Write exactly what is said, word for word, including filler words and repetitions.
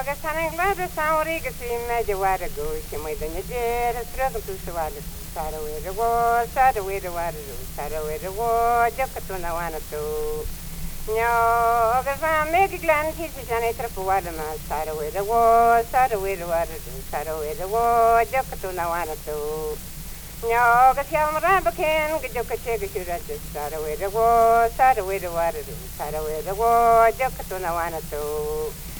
Augustana glada sauri que se me llevara go se me daña jer struggle to swallow sara we the war sara we the water sara we the war jakato na wana to no ga make glan his jane trapu wala ma sara we the war sara we the water sara we the war jakato na wana to no ga siam rabaken ga jakache ga shura sara we the war sara we the water sara we the war jakato na wana to